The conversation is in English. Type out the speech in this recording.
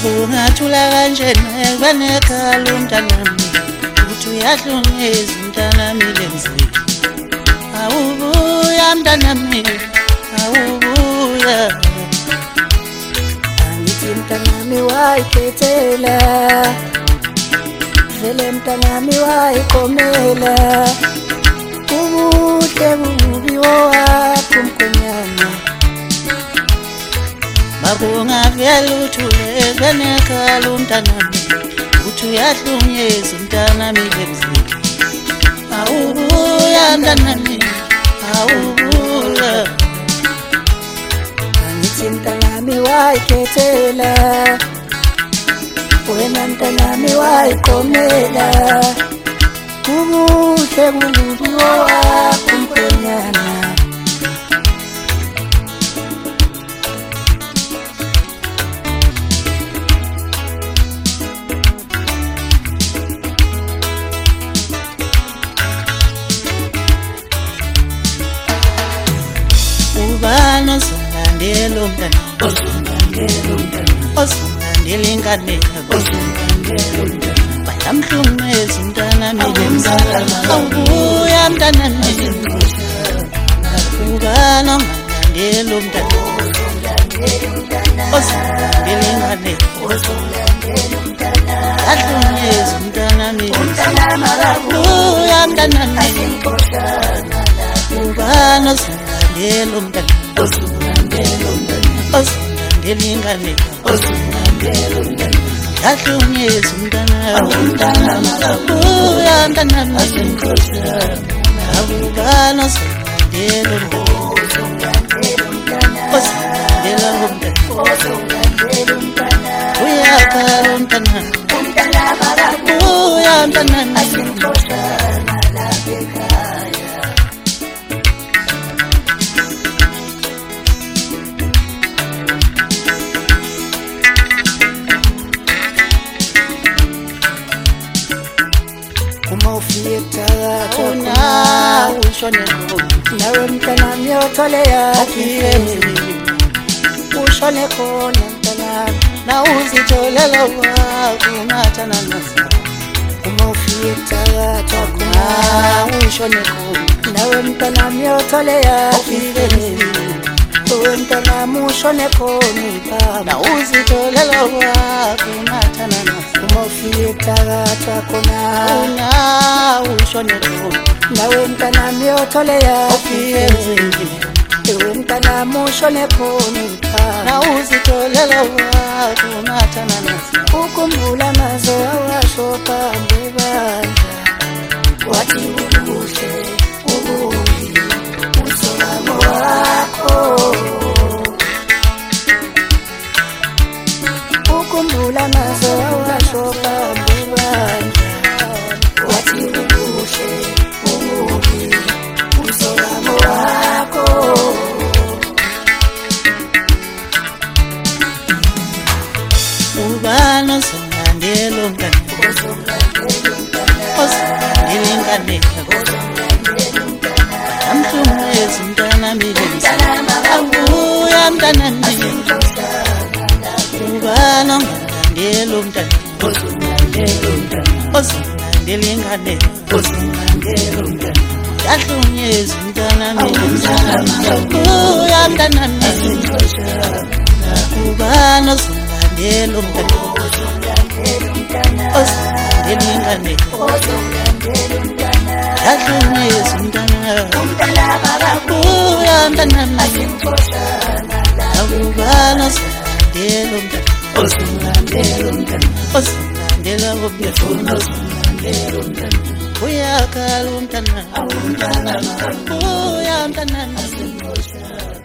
Babungathula kanjena banekhala umntanami uthi uyahlongeza umntanami lenzile awubuya mntanami awubuya angithi mntanami wayikhethela vele mntanami wayikomela ubuhle bubi wakho mkhwenyana babungavela uthule banekhala umntanami uthi uyahlongeza umntanami lenzile awubuya mntanami awubuya angithi mntanami wayikhethela wena mntanami wayikomela ubuhle bubi wakho mkhwenyana ubani ozongilandela umntana ozongilandela ingane bayamhlumeza umntanami awubuya mntanami ubani ongilandela umntana ozongilandela ingane ahlunyeza umntanami awubuya mntanami ubani ozongilandela umntana ozongilandela ingane ahlunyeza umntanami awubuya mntanami awubani ozongilandela umntana uyakhala umntanami awubuya mntanami uma ufika una ushone nawe mntanami yothole yakhe ushone khona mntanami na uzitholela wakho unathana nazo uma ufika na ushone khona nawe mntanami yothole yakhe mntanami ushone khona na uzitholela wakho unathana nazo uma ufika khona una ushone khona nawe mntanami yothole yakhe mntanami ushone khona na uzitholela wakho unathana nazo ukhumbula nazo awasho phambi bandla wathi ubuhle ububi uzolamo wakho ukhumbula nazo awasho phambi bandla wathi ubuhle ububi uzolamo wakho ubani ozongilandela umntana ozongilandela ingane amhlumeza umntanami awubuya mntanami ubani ongilandela umntana ozongilandela ingane yahlunyeza umntanami awubuya mntanami ubani ozongilandela umntana ozongilandela ingane yahlunyeza umntana awubuya mntanami awubani ozongilandela umntana ozongilandela umntana uyakhala umntana awubuya mntanami